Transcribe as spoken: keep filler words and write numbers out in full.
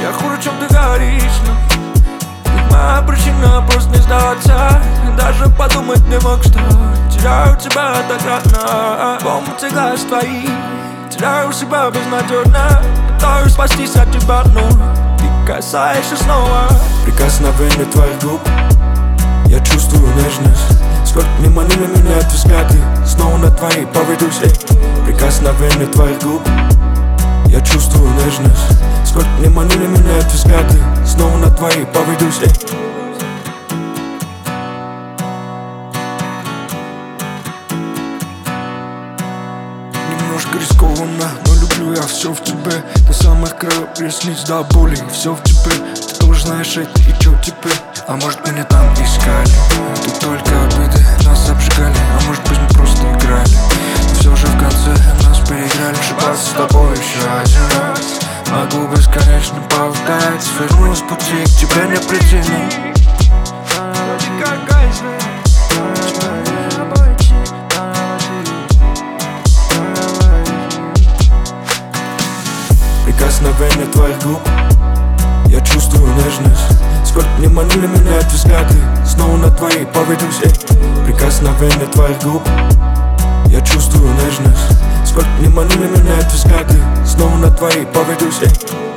Я хуже, чем ты говоришь, но ведь моя причина просто не сдаться. Даже подумать не мог, что теряю тебя однократно. Помните глаз твои, теряю себя безнадежно. Пытаюсь спастись от тебя, но ты касаешься снова. Прикосновение твоих губ, я чувствую нежность. Сколько не манули меня от взгляды, снова на твои поведусь. Прикосновение твоих губ, я чувствую нежность. Сколько не манули меня от взгляды, снова на твои поведусь. Немножко рискованно, но люблю я все в тебе. До самых краев ресниц, до боли, все в тебе. Ты тоже знаешь это, и чё теперь? А может меня там искали? Тут только обиды нас обжигали, а может быть мы просто играли. Но все же в конце нас переиграли. Ошибаться с тобой еще один раз. Могу бесконечно повторять, сверну с пути, к тебе не прийти. Прикосновение твоих губ, я чувствую нежность. Сколько не манули меня от взгляды, снова на твои поведусь. Прикосновение твоих губ, я чувствую нежность. Сколько не манули меня от взгляды, снова на твои поведусь.